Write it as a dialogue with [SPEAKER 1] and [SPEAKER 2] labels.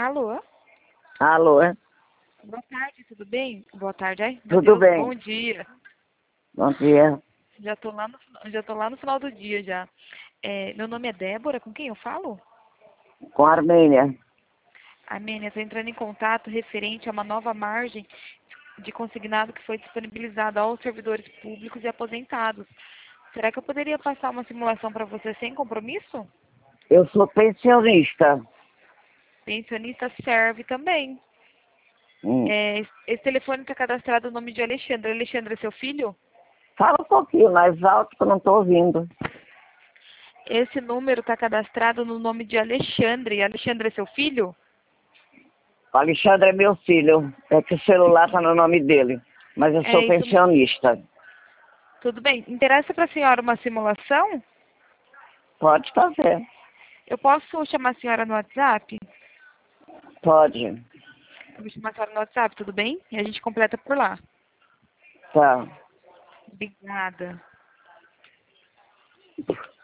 [SPEAKER 1] Alô?
[SPEAKER 2] Alô, é?
[SPEAKER 1] Boa tarde, tudo bem? Boa tarde, ai, meu
[SPEAKER 2] Tudo
[SPEAKER 1] Deus,
[SPEAKER 2] bem.
[SPEAKER 1] bom dia.
[SPEAKER 2] Bom dia.
[SPEAKER 1] Já tô lá no final do dia já. Meu nome é Débora, com quem eu falo?
[SPEAKER 2] Com a Armênia.
[SPEAKER 1] Amênia, estou entrando em contato referente a uma nova margem de consignado que foi disponibilizada aos servidores públicos e aposentados. Será que eu poderia passar uma simulação para você sem compromisso?
[SPEAKER 2] Eu sou pensionista.
[SPEAKER 1] Pensionista serve também.
[SPEAKER 2] Hum.
[SPEAKER 1] Esse telefone está cadastrado no nome de Alexandre. Alexandre é seu filho?
[SPEAKER 2] Fala um pouquinho mais alto que eu não estou ouvindo.
[SPEAKER 1] Esse número está cadastrado no nome de Alexandre. Alexandre é seu filho?
[SPEAKER 2] O Alexandre é meu filho. É que o celular está no nome dele. Mas eu sou
[SPEAKER 1] É isso.
[SPEAKER 2] pensionista.
[SPEAKER 1] Tudo bem. Interessa para a senhora uma simulação?
[SPEAKER 2] Pode fazer.
[SPEAKER 1] Eu posso chamar a senhora no WhatsApp?
[SPEAKER 2] Pode.
[SPEAKER 1] Eu vou chamar a senhora no WhatsApp, tudo bem? E a gente completa por lá.
[SPEAKER 2] Tá.
[SPEAKER 1] Obrigada.